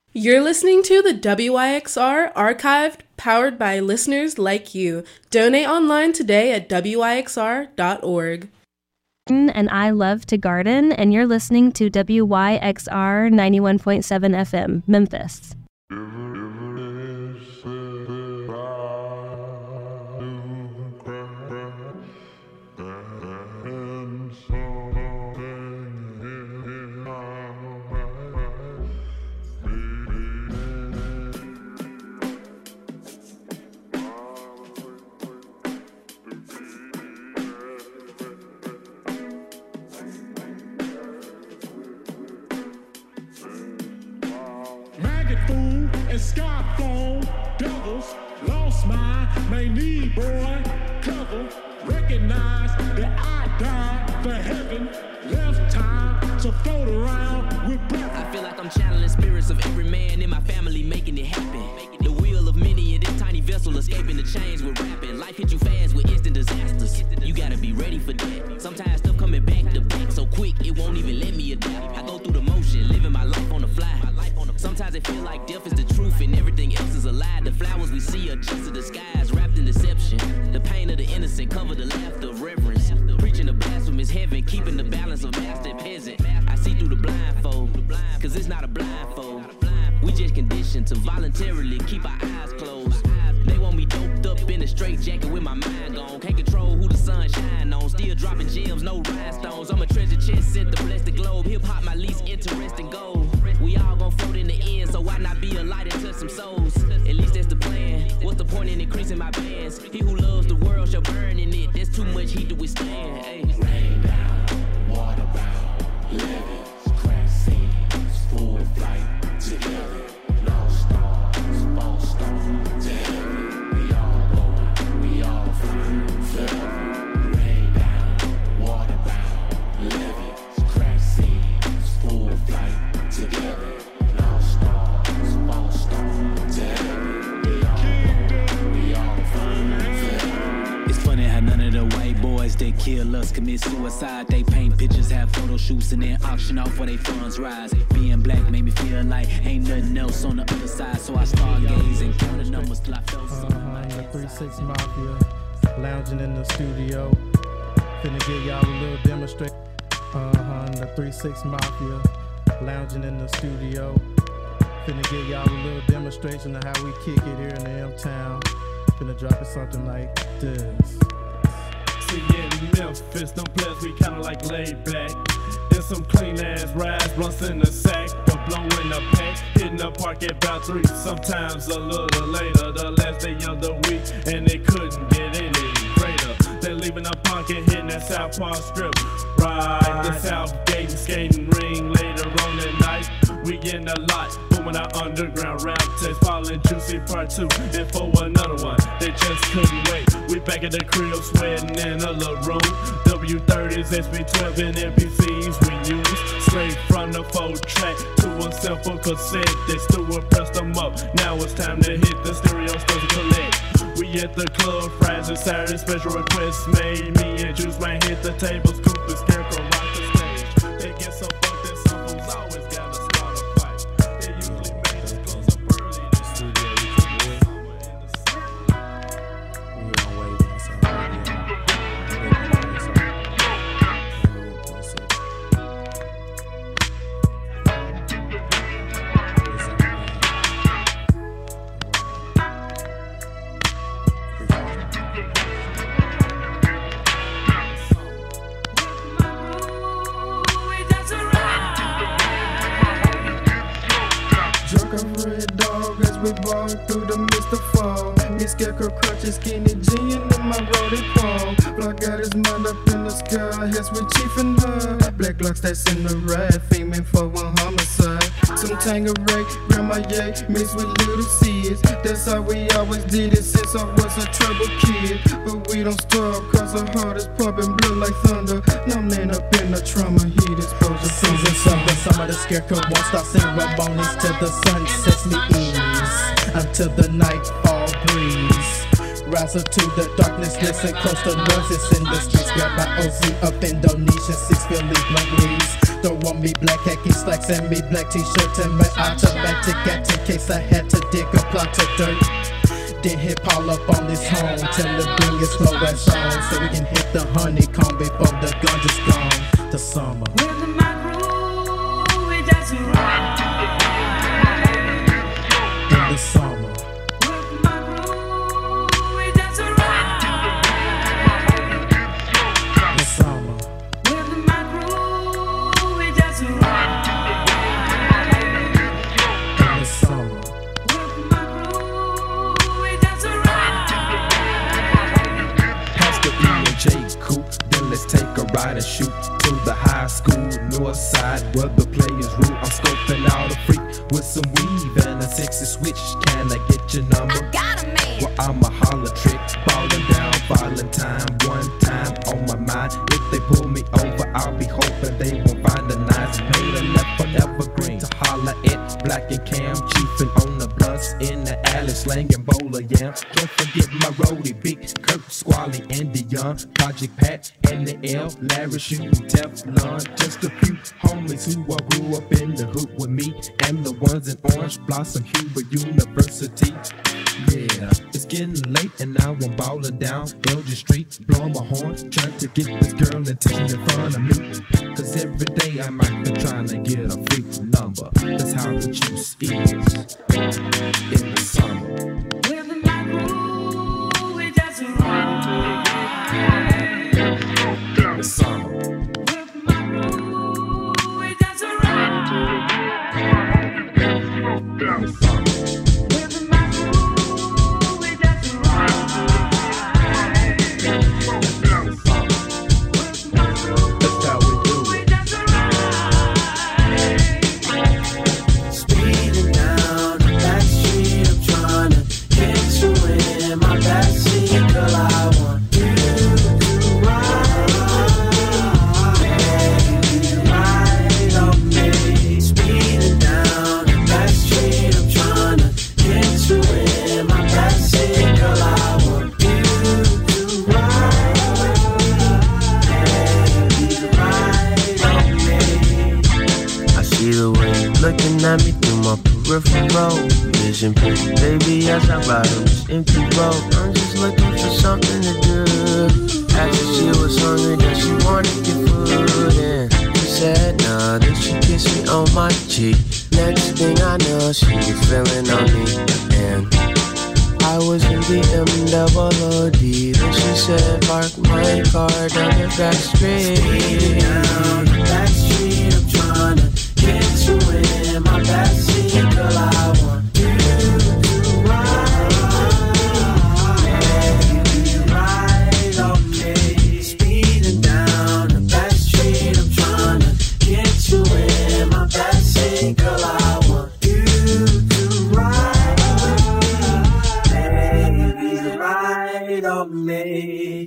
You're listening to the WYXR Archived, powered by listeners like you. Donate online today at wyxr.org. And I love to garden, and you're listening to WYXR 91.7 FM, Memphis. Skyfall, devils, lost my may need boy, cover, recognize that I died for heaven, left time to float around with breath. I feel like I'm channeling spirits of every man in my family, making it happen. The wheel of many in this tiny vessel, escaping the chains with rapping. Life hit you fast with instant disasters. You gotta be ready for that. Sometimes stuff coming back to back so quick, it won't even let me adapt. I go through the motion, living my life on the fly. Sometimes it feel like death is the truth and everything else is a lie. The flowers we see are just a disguise, wrapped in deception. The pain of the innocent cover the laughter of reverence. Preaching the blasphemous heaven, keeping the balance of master and peasant. I see through the blindfold, cause it's not a blindfold. We just conditioned to voluntarily keep our eyes closed. They want me doped up in a straight jacket with my mind gone. Can't control who the sun shine on. Still dropping gems, no rhinestones. I'm a treasure chest set to bless the globe. Hip hop my least interesting goal. We all gon' float in the end, so why not be a light and touch some souls? At least that's the plan. What's the point in increasing my bands? He who loves the world shall burn in it. There's too much heat to withstand. Hey. Rain down, water bound, levees, crack scenes, full flight, together. Lost stars, false stars, to heaven. We all going, we all flying, forever. Rain down, water bound, levees, crack scenes, full flight, together. Lost stars, false stars, to heaven. We all flying, forever. It's funny how none of the white boys that kill us commit suicide. They paint pictures, have photo shoots, and then auction off where they funds rise. Being black made me feel like ain't nothing else on the other side, so I stargaze and count the numbers till I felt something like the 3-6 Mafia, lounging in the studio, finna give y'all a little demonstration. The 3-6 Mafia, lounging in the studio, finna give y'all a little demonstration of how we kick it here in the M-Town. Finna drop it something like this. See, in Memphis, them players we kinda like laid back. In some clean ass rides, runs in the sack, but blowing the pack, hitting the park at about 3. Sometimes a little later, the last day of the week, and it couldn't get any greater. Then leaving the punk and hitting that South Park strip. Right, the South Gate and skating ring later on the night. We in the lot, booming our underground rap taste, falling juicy part 2, and for another one, they just couldn't wait. We back at the crib, sweating in a little room. W30s, SB12, and MPCs we use. Straight from the 4-track to a simple cassette. They still pressed them up. Now it's time to hit the stereo stores to collect. We at the club, Fridays and Saturdays, special requests made. Me and Juice Man hit the table, scoop the scarecrow, rock the stage. They get so fucked that some fools always gotta start a fight. They usually made us close up early. The studio, We on waiting, so we walk through the mist of fall. Me scarecrow crutches, skinny jean in my roadie palm. Block got his mind up in the sky, yes we chief and high. Black Glocks that's in the ride, faming for one homicide. Some Tangeray, Grandma Ye, mixed with little seeds. That's how we always did it since I was a trouble kid. But we don't stop, cause our heart is pumping blood like thunder. Numbing up in the trauma, heat exposure. Season summer, summer the scarecrow won't stop ceremonies till the sun sets me ease. Until the nightfall breeze. Rise up to the darkness, listen close to noises in the streets. Grab my OZ up Indonesia, 6 Philly blunt leaves. throw on me black khaki slacks and me black t-shirt and my automatic gat in case I had to dig a plot of dirt. Then hit Paul up on this home, tell him to bring his slow ass on so we can hit the honeycomb before the ganja's gone. The summer. In the summer. The summer. In the summer. Past the E and J coupe, then let's take a ride and shoot to the high school north side where the players rule. I'm scoping out a freak with some weave and a sexy switch. Can I get your number? I got a man. Well, I'm a holler trick, falling down, Valentine. One time on my mind, if they pull me over, I'll be hoping they won't find a nice made a left for evergreen to holler at Black and Cam, chiefing on the bus in the alley, slanging bowler yam. Can't forget my roadie, Big Kurt, Squally, and Dion, Project Pat, and the L, Larry shooting Teflon. Just a few homies who all grew up in the hood with me, and the ones in Orange Blossom, Huber University. Yeah, it's getting late and now I'm ballin' down Elgin Street, blowing my horn, trying to get this girl attention in front of me. Cause every day I might be trying to get a freak number. That's how the juice is in the summer. In the summer. Looking at me through my peripheral vision, pretty baby as I ride on this empty road. I'm just looking for something to do. Asked if she was hungry, that she wanted to get food, and she said nah. Then she kissed me on my cheek. Next thing I know, she was feeling on me, and I was in the M-double-O-D. Then she said, park my car down the back street. Down the back street, I'm trying to get you in my backseat, girl. I want you to ride, baby, ride on me. Speeding down the back street, I'm trying to get you in my backseat, girl. I want you to ride, baby, ride on me.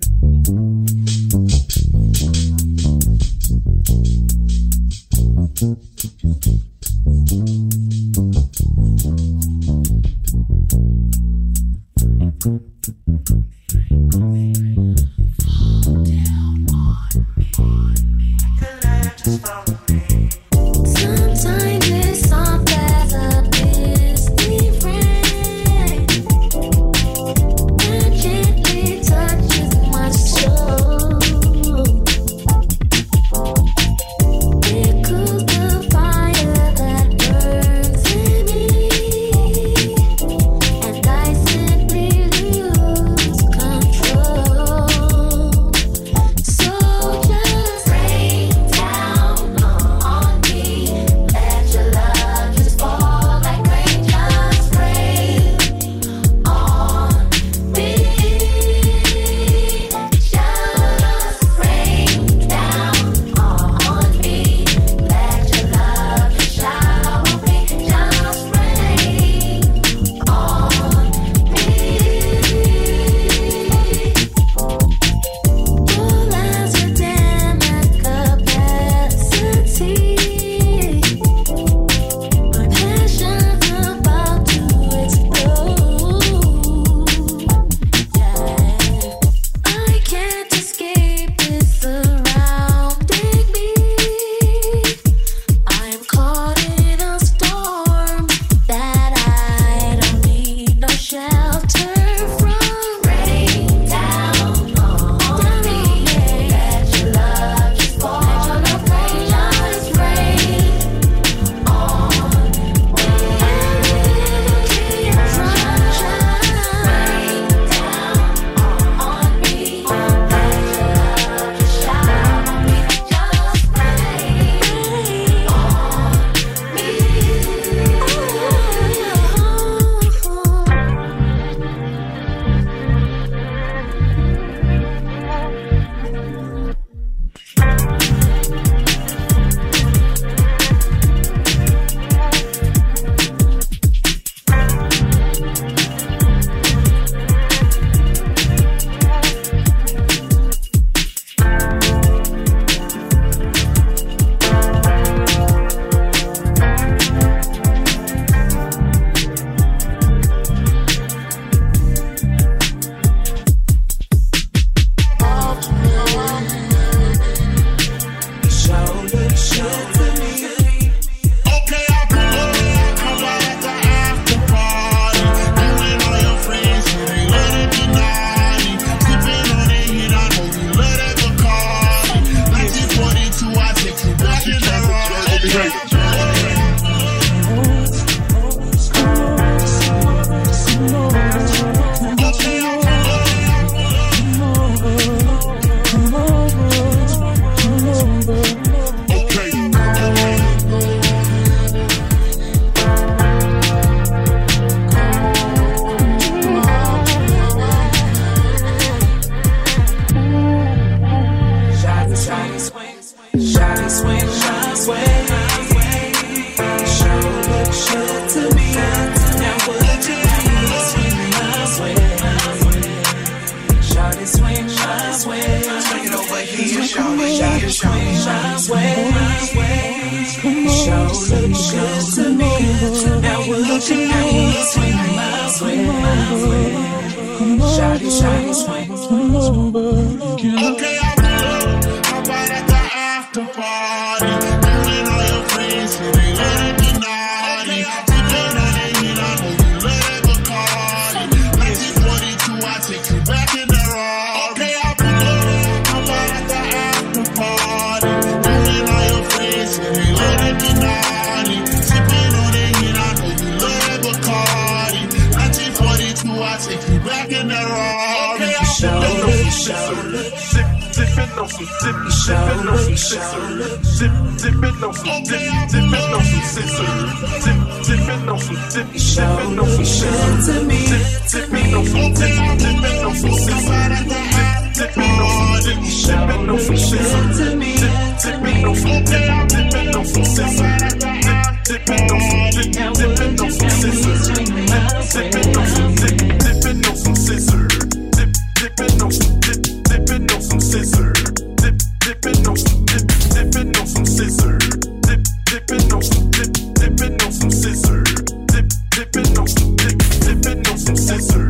you know, swing my way. Come on, shawty, swing over. Okay, I'm good. How about at the after party? Calling all your friends, so they let it be naughty. Depend on the heat, I know you let it go party. 1942, I take you back in the raw. Okay, I'm good. How about at the after party? Calling all your friends, so they let it be naughty. Sipping on the heat, I know you let it go party. 1942, I take you back in the raw. Okay, I'm good. Dipping on some dipping on some scissors. Dipping on some dipping on some scissors. Dipping on some dipping on some scissors. Dipping on some dipping on some scissors. Dipping on some scissors. Dipping on some dipping on some scissors. Dipping on some scissors. Dipping on some dipping on some scissors. Dipping on some dipping on some scissors. Dipping on some dipping on some scissors. Dipping on some dipping on some scissors. Dipping on some dipping on some scissors.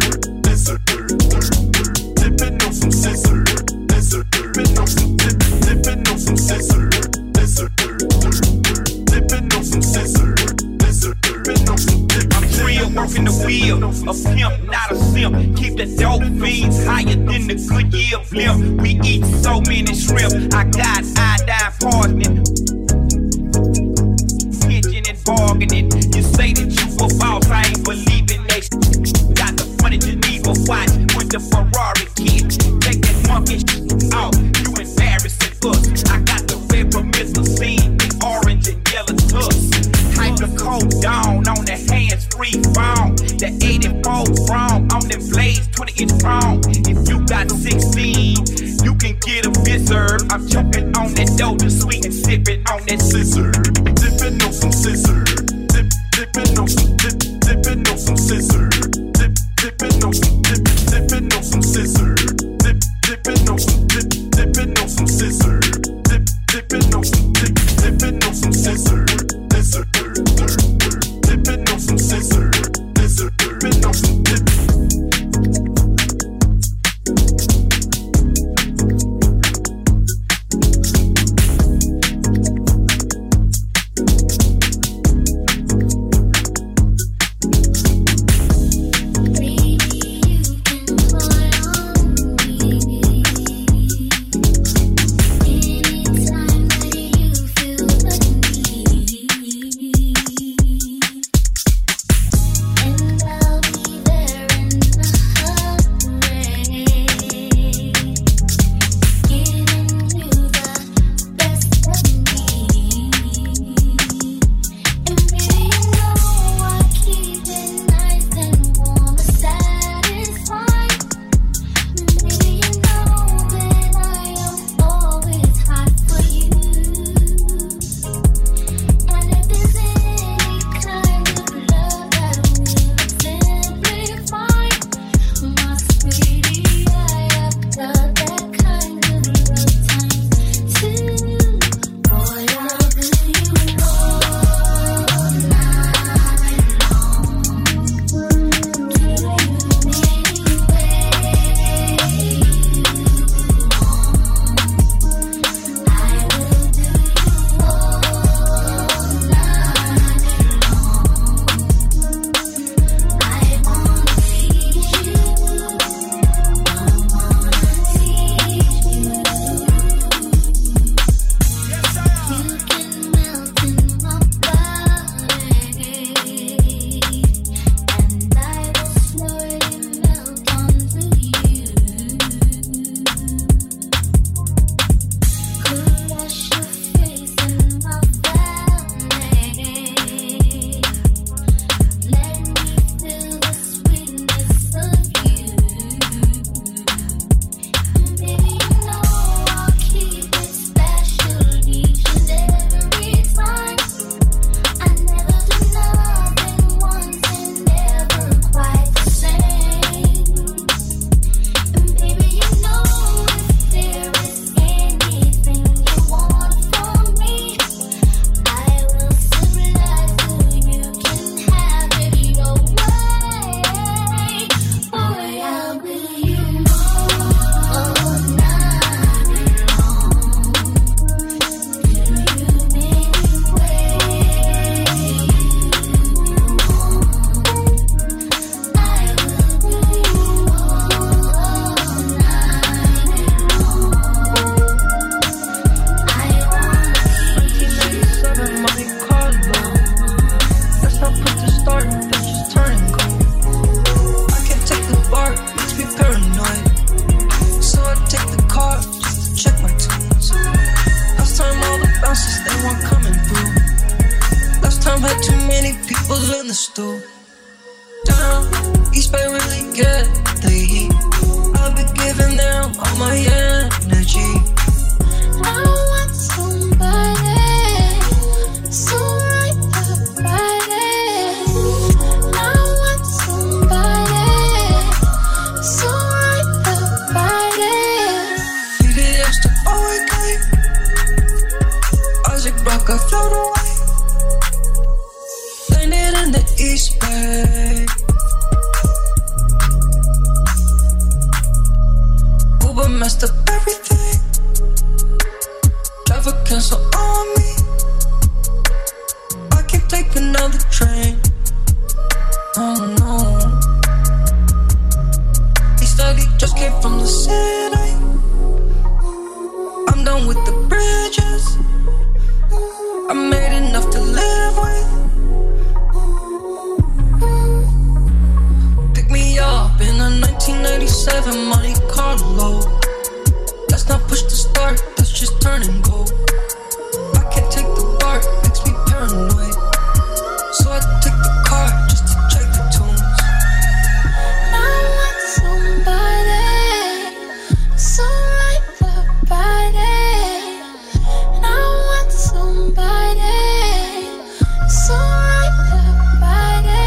Dipping on some scissors. Dipping on some dipping on some scissors. Dipping on some scissors. I'm real, working the wheel, a pimp, not a simp. Keep the dope fiends higher than the Goodyear blimp. We eat so many shrimp, I got iodine poisoning. Pitching and bargaining. You say that you a boss, I ain't believing they got the money Geneva watch with the Ferrari kid. Take that monkey out, you embarrassing us. I got the red promethazine, the orange and yellow tux. Type the code down on the hands-free phone. The 84 chrome on them blades, 20-inch chrome. If you got 16, you can get a visor. I'm choking on that doja sweet and sipping on that scissor. Dipping on some scissors. Dipping on some dipping on some scissors. Dipping on some dipping on some scissors. Dipping on some dipping on some scissors. Dipping on some dipping on some scissors. Dipping on some scissors. Dipping on some spark makes me paranoid. So I take the car just to check my tunes. Last time all the bouncers, they weren't coming through. Last time had too many people in the stool. Down, East Bay really get the heat. I've been giving them all my energy. I want somebody so right about it. I want somebody so right about it. VVS to OAK, Isaac Brock, I float away. Landed in the East Bay. Uber messed up everything. Driver cancel on me. I can't take another train. Oh no. He said he just came from the city. I'm done with the bridges. I made enough to live with. Pick me up in a 1997 Monte Carlo. Let's not push the start, let's just turn and go. I can't take the bar, makes me paranoid. So I take the car just to check the tunes. I want somebody so right about it. I want somebody so right about it.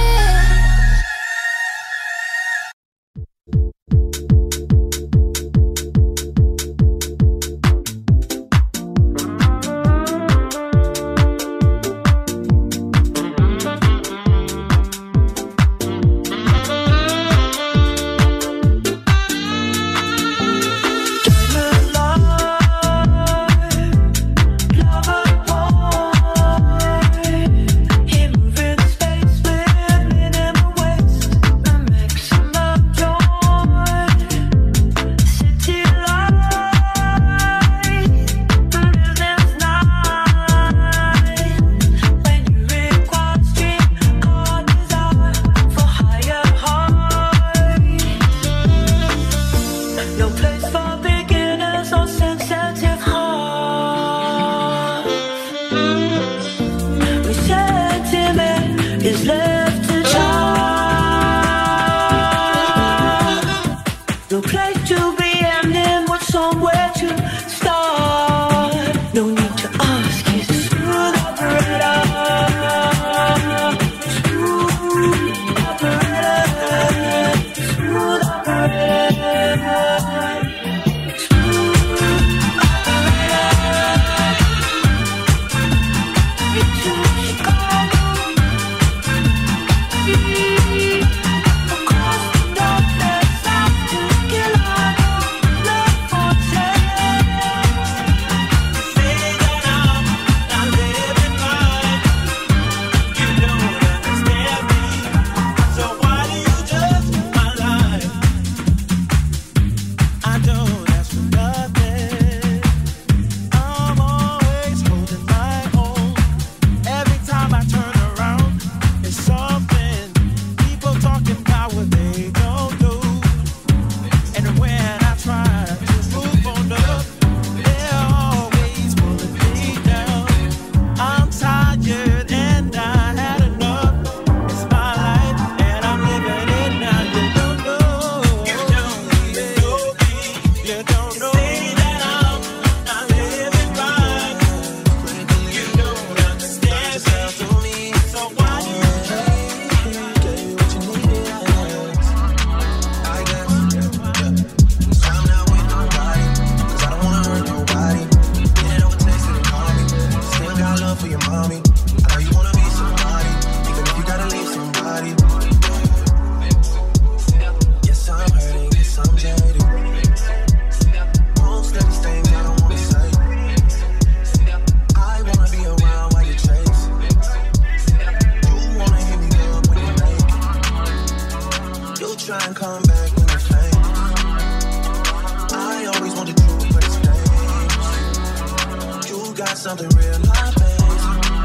something real life, baby.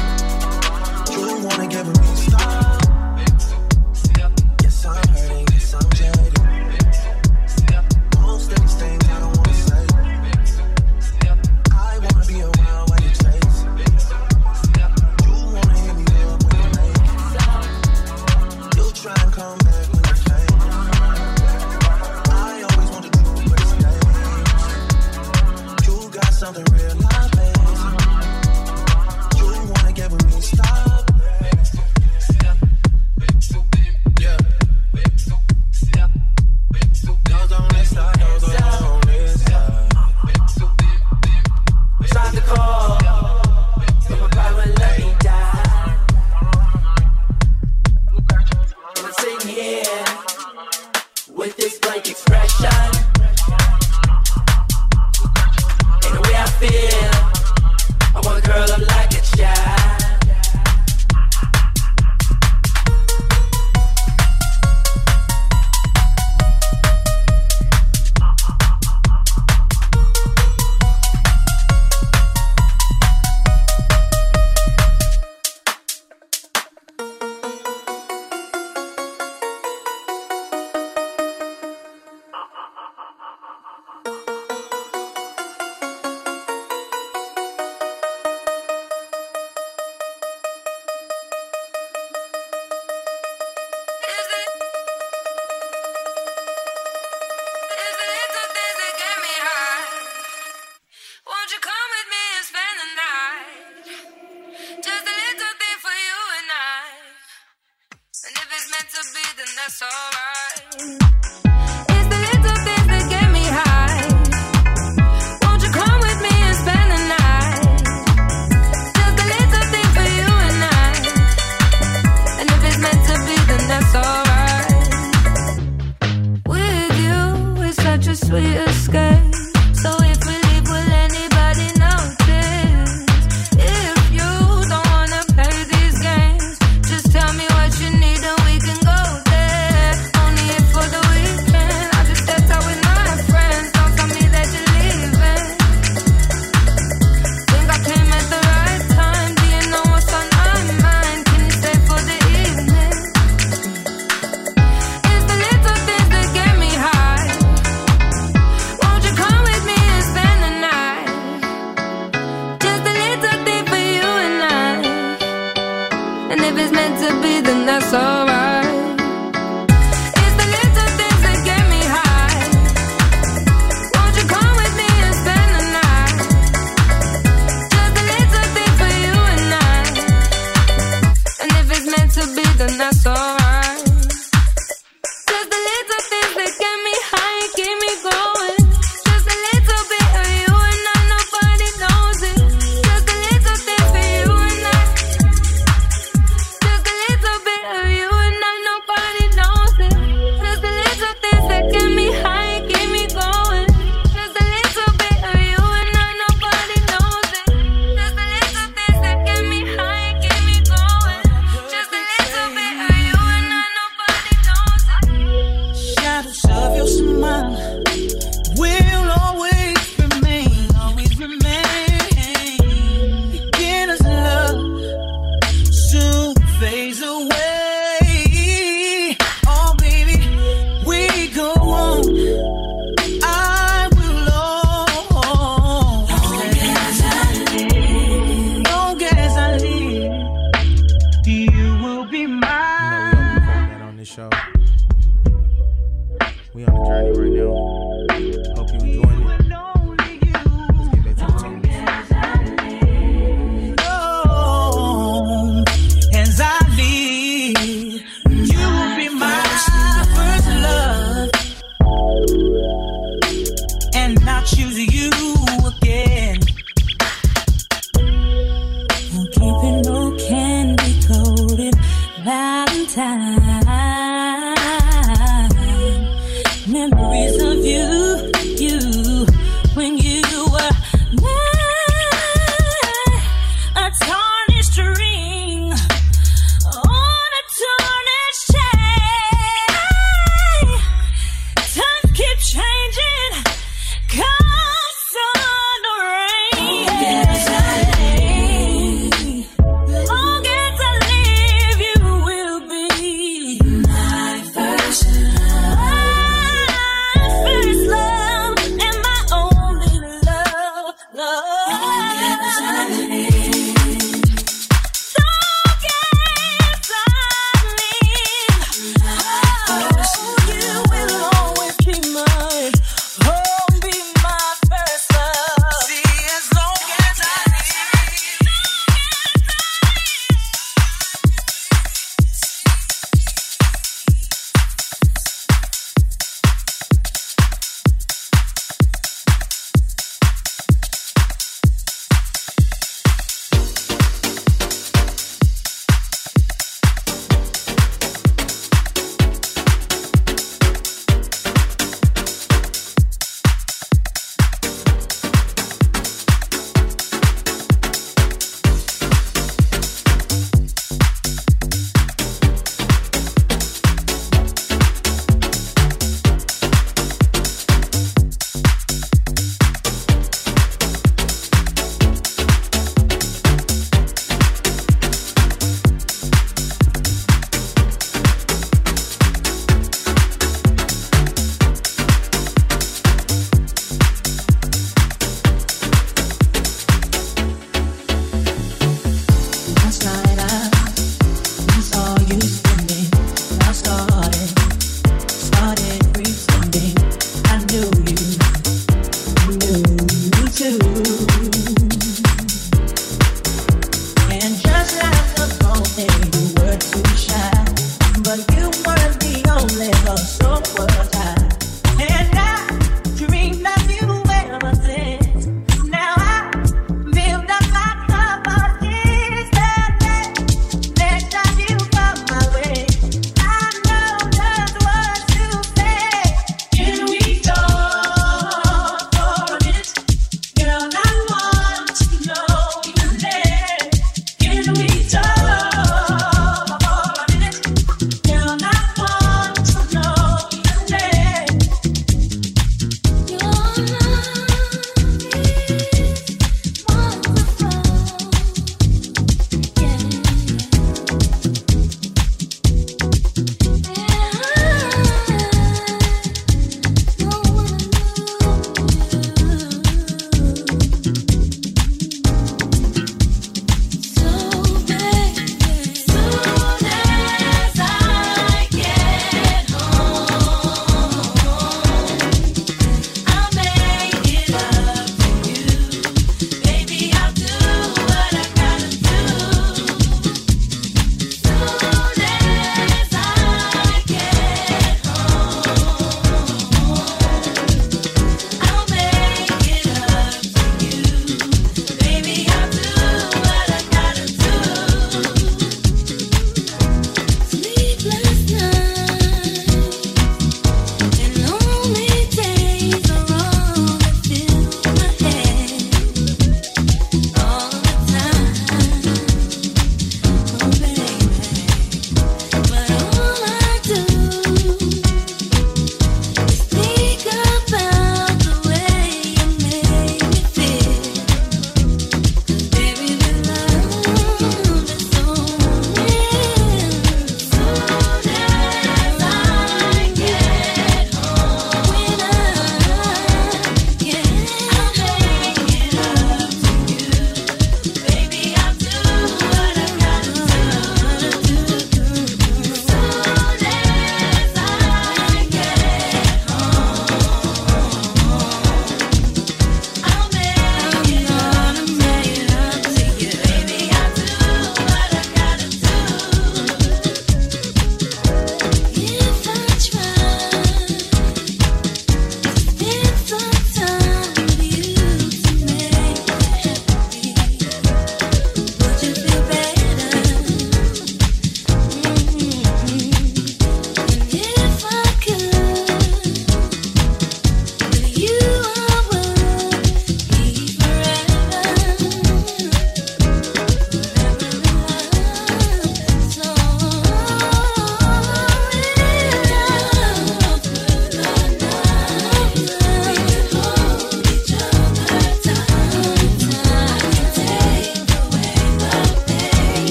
You wanna give me stop. Yes, I'm hurting, yes, I'm jaded. come back when you change. I always wanted to stay. You got something real amazing. You wanna get with me, stop. Yeah. Those on this side, those on this side. Start the call. But my pride won't let me die. I'm sitting here with this blank expression. And the way I feel, I wanna curl up like a child. Won't you come with me and spend the night? Just a little bit for you and I. And if it's meant to be, then that's alright. It's the little things that get me high. Won't you come with me and spend the night? Just a little thing for you and I. And if it's meant to be, then that's alright. With you, it's such a sweet escape. So if we leave, will anybody notice? If you don't wanna play these games, just tell me what you need and we can go there. Only if for the weekend, I just stepped out with my friends. Don't tell me that you're leaving. Think I came at the right time. Do you know what's on my mind? Can you stay for the evening? It's the little things that get me high. Won't you come with me and spend the night? Just a little thing for you and I. And if it's meant to be, then that's alright. It's the little things that get me high. Won't you come with me and spend the night? Just a little thing for you and I. And if it's meant to be, then that's alright. Just the little things that get me high, keep me going. Just a little bit of you and I, nobody knows it. Just a little thing for you and I. Just a little bit of you and I, nobody knows it. Just a little things that get me high, keep me going. Just a little bit of you and I, nobody knows it. Just a little things that get me high, keep me going. Just a little bit of you and I, nobody knows it. Shadows of your smile will always remain, always remain. Beginner's love soon fades away. Oh, baby, we go on. I will always. Long as I live, you will be mine. That on this show. We on the journey right now. Hope you enjoying it. Let's get back to the tunes. Long as I live, you will be my first love, and I'll choose you again. I'm keeping no candy coated Valentine. Memories of you when you were mine. A tarnished ring on a tarnished chain. Times keep changing, come sun or rain. Long as I live, you will be my first love.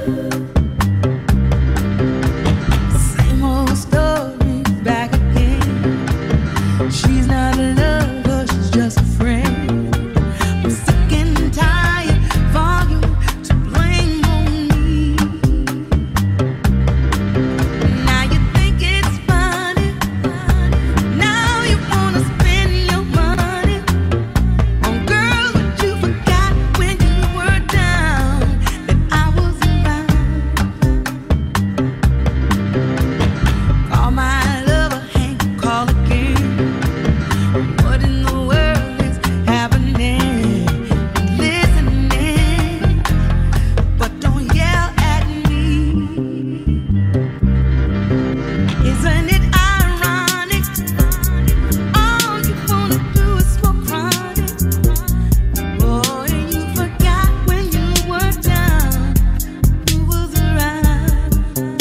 Same old story back again. She's not a lover, she's just a friend. I'm sick and tired for you to blame on me. Now you think it's funny. Now you wanna spend your money on girls that you forgot when you were down, that I was around. Call my lover, hang, call again. What in the world is happening? Listening, but don't yell at me. Isn't it ironic? All you wanna do is smoke chronic. Boy, you forgot when you were down, who was around.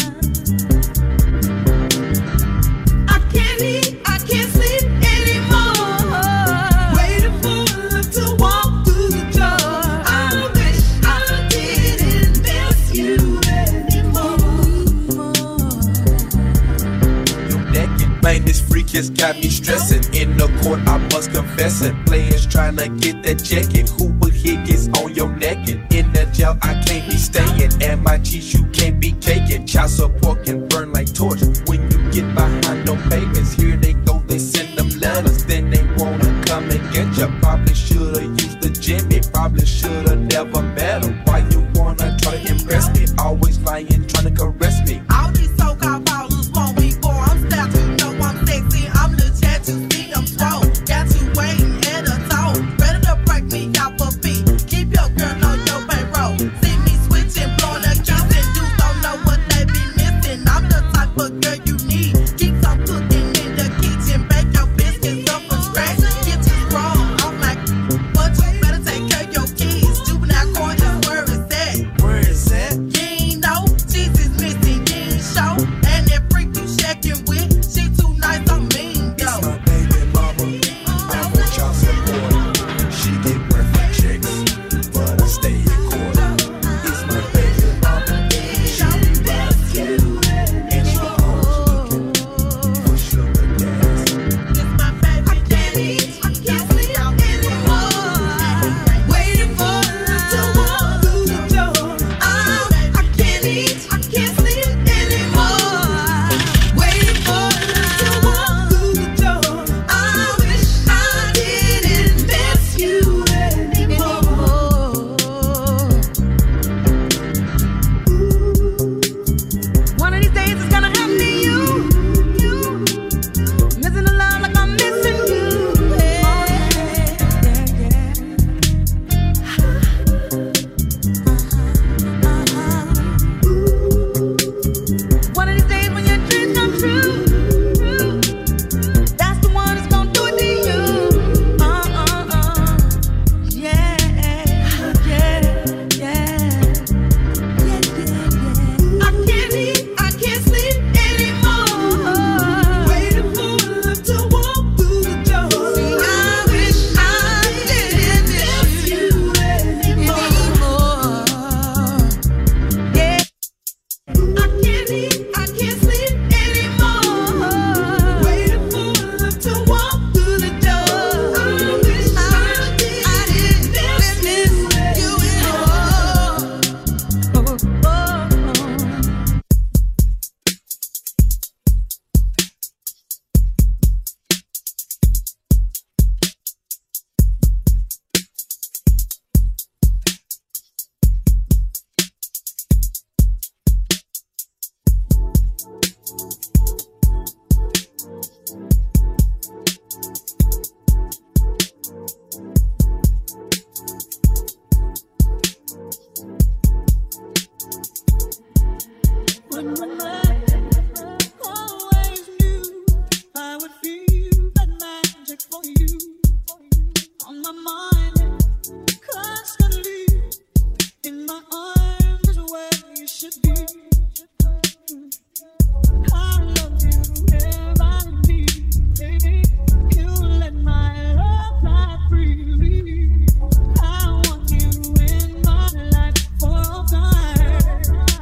I can't eat, I can't sleep anymore. Waiting for love to walk through the door. I wish I didn't miss you anymore. Your naked man, this freak has got me stressing. In the court, I must confess it. Players trying to get that jacket. Who will hit is on your neck? And in the jail, I can't be staying. And my cheese, you can't be caking. Child support can burn like torch. When you get behind no papers, here they go, they send them letters. Then they wanna come and get you. Probably should've used the Jimmy. Probably should've never met him. Why you wanna try to impress me? Always lying, trying to caress me. All these so-called ballers want me for. I'm stacked, you know I'm sexy. I'm legit, you see I'm swole. Got you waiting at a toe. Ready to break me out for feet. Keep your girl on your bankroll. See me switching, blowing a kiss, and you don't know what they be missing. I'm the type of girl you need. Keep some cooking in the kitchen. Bake your biscuits up from scratch. Get you strong. I'm like, but you better take care of your kids. Juvenile court is where it's at. Where is that? You ain't know, cheese is missing, you ain't show. And that freak you checking with, she too nice, I'm mean, It's though. my baby mama. I want y'all support. She get worth the checks, but I stay in court. It's my baby mama. She loves you, and she always looking for sugar gas. It's my baby, I can't eat, I can't sleep anymore. Waiting for love to walk through the door. I can't eat, I can't sleep anymore. Waiting for love to walk through the door. I wish I didn't miss you anymore. One of these days it's gonna happen to you. Missing the love like I'm missing you. One of these days when your dreams come true, that's the one that's gonna do it to you. Yeah, yeah, yeah. I can't eat, I can't sleep anymore. Waiting for love to walk through the door. See, I wish I didn't miss you anymore. Yeah. I can't eat, I can't sleep anymore. Waiting for love to walk through the door. I wish I didn't miss you anymore. Always knew I would feel that magic for you. On my mind, constantly. In my arms is where you should be. I love you, everybody, baby. You let my love fly freely. I want you in my life for all time.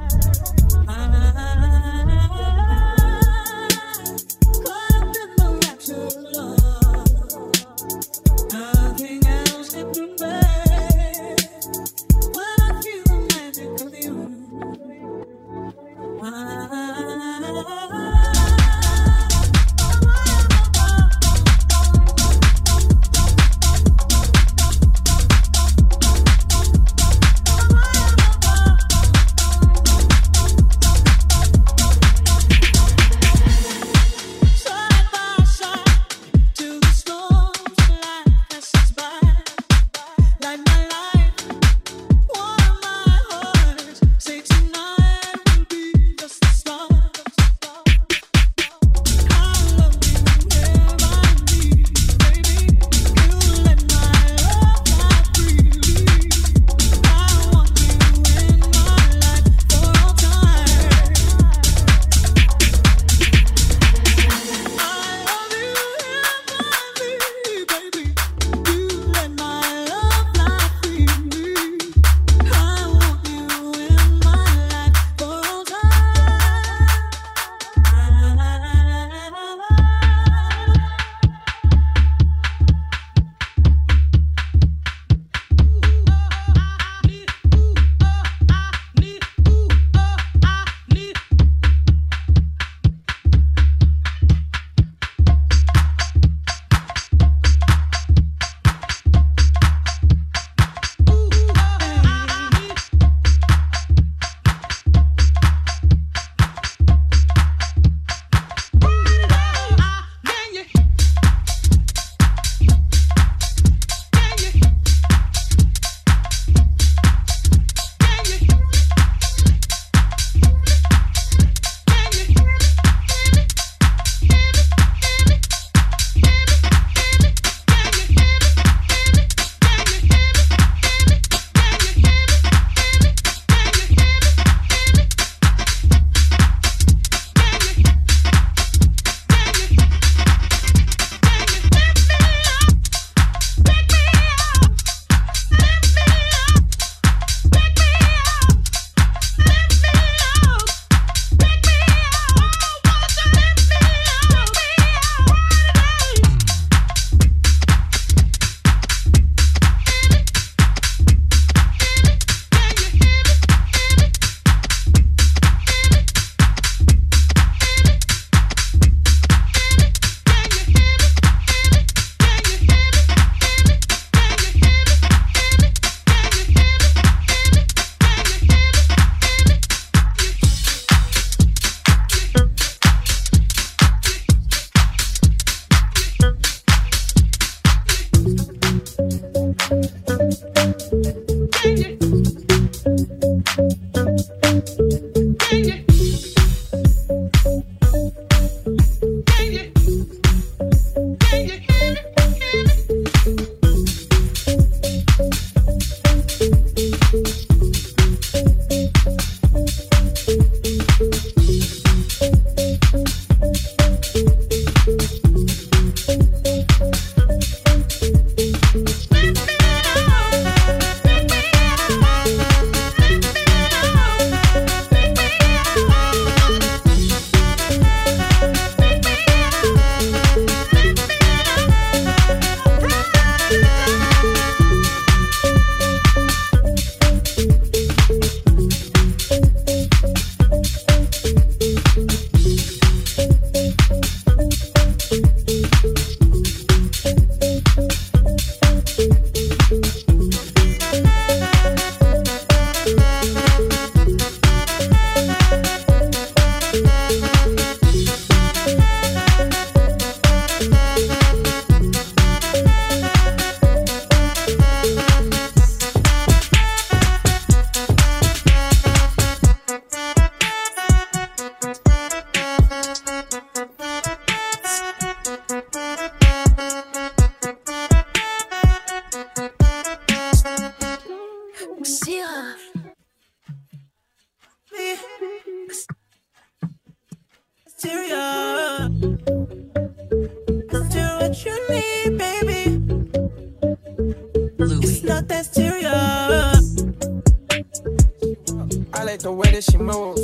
the way that she move.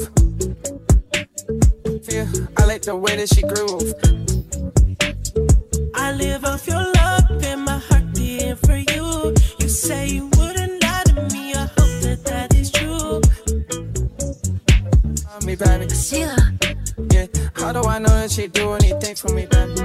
Feel, I like the way that she groove. I live off your love and my heart beating for you. You say you wouldn't lie to me. I hope that that is true. Me, baby. Yeah, how do I know that she do anything for me, baby?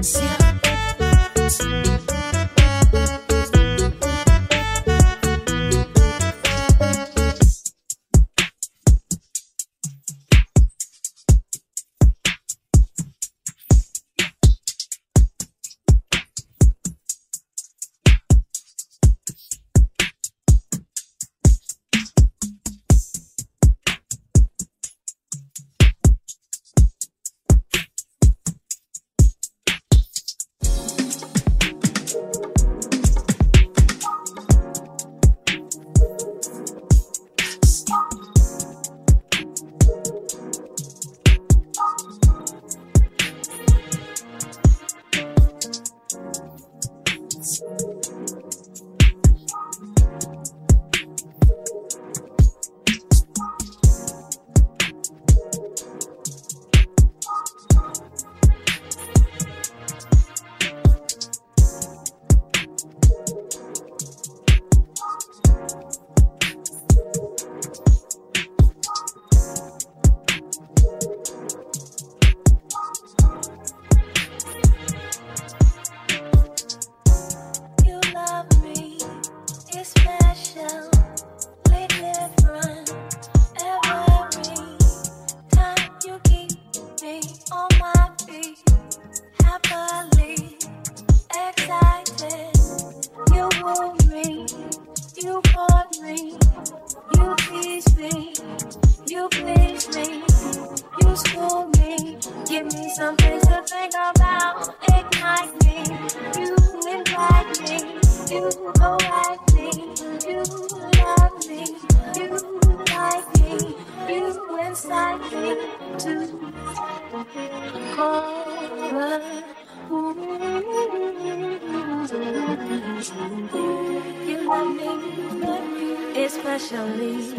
Especially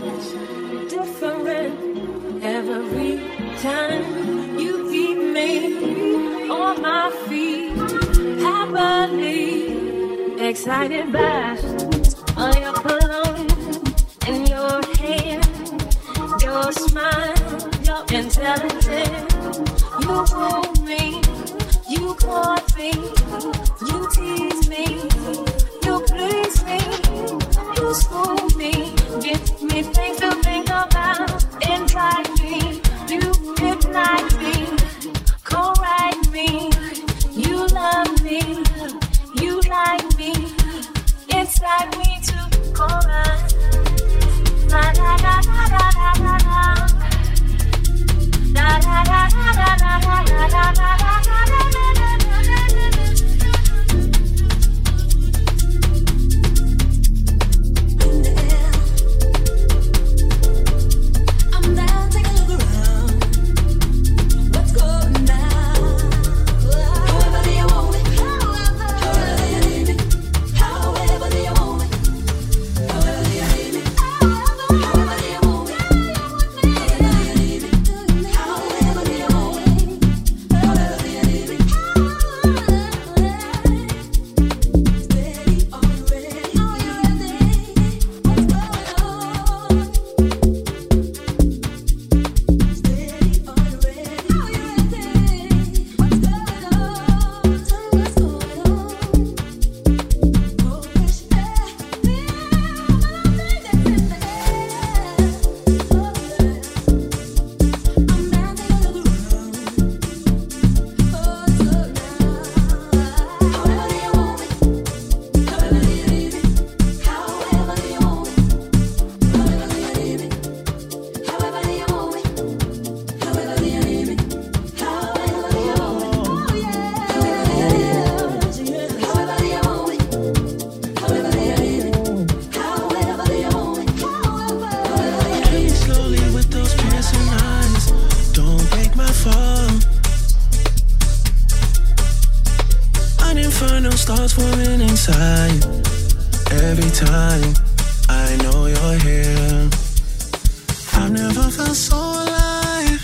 different every time you keep me on my feet, happily excited by all your cologne and your hand, your smile, your intelligence. You woo me, you court me, you tease me, you please me. You school me, give me things to think about, invite me, you ignite me, co-write me, you love me, you like me, excite me to co-write. La da da da da da da da, da da da da da da da da da da da. stars forming inside. Every time I know you're here, I never felt so alive.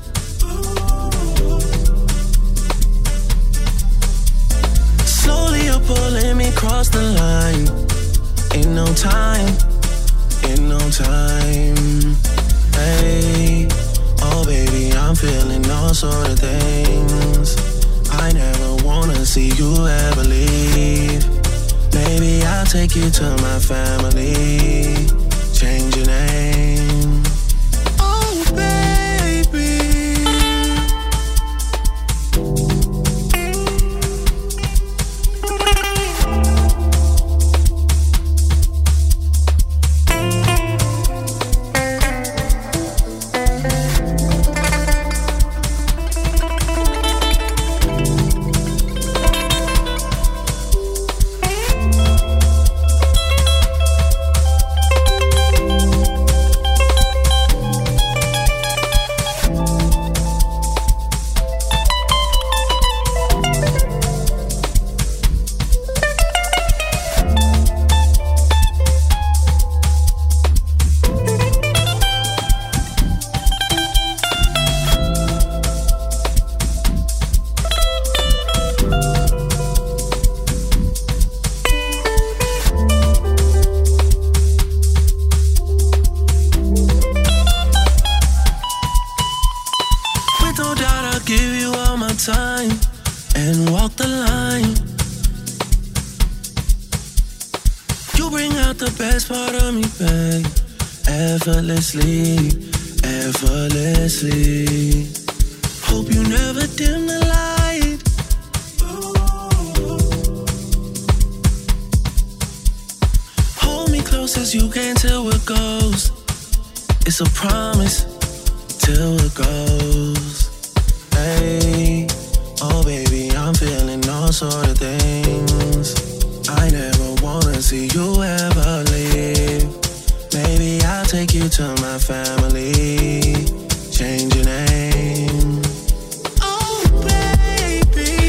Slowly you're pulling me across the line. Ain't no time, ain't no time. Hey, oh baby, I'm feeling all sort of things. I never wanna see you ever leave. Maybe I'll take you to my family. Change your name. Oh baby. Effortlessly. Hope you never dim the light. Hold me close as you can till it goes. It's a promise till it goes. Hey, oh baby, I'm feeling all sort of things. I never wanna see you ever leave. Maybe I'll take you to my family. Change your name. Oh, baby.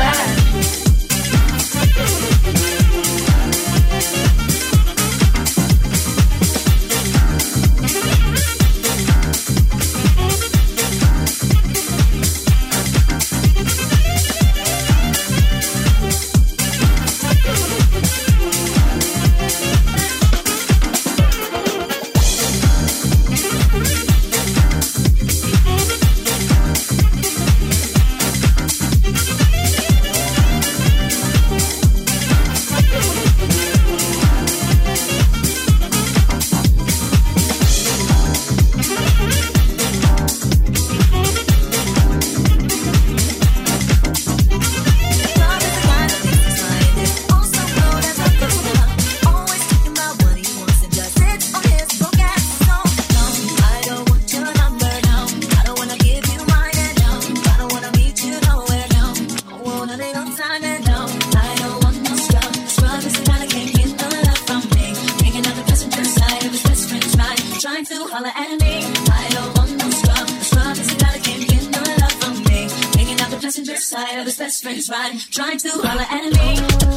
holla at me. I don't want no scrub. The scrub is a guy that can't get no love from me. Hanging out the passenger side of his best friend's ride, trying to holla at me.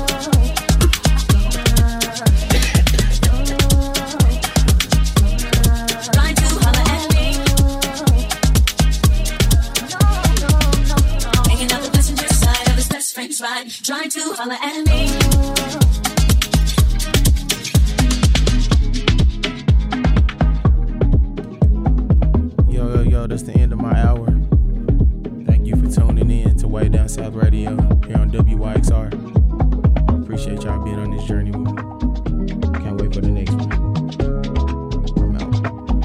Trying to holla at me. Hanging out the passenger side of his best friend's ride, trying to holla at me. That's the end of my hour. Thank you for tuning in to Way Down South Radio here on WYXR. Appreciate y'all being on this journey with me. Can't wait for the next one. I'm out.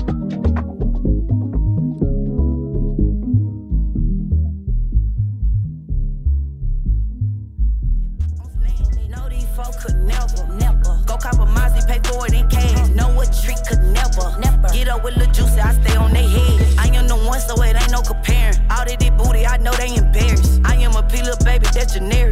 No, these folk could never go cop a Mozzie, pay for it in cash. Know what trick could never get up with Lil Juicy, I stay on they head. I am the one, so it ain't no comparing. All of this booty, I know they embarrassed. I am a P little baby, that's generic.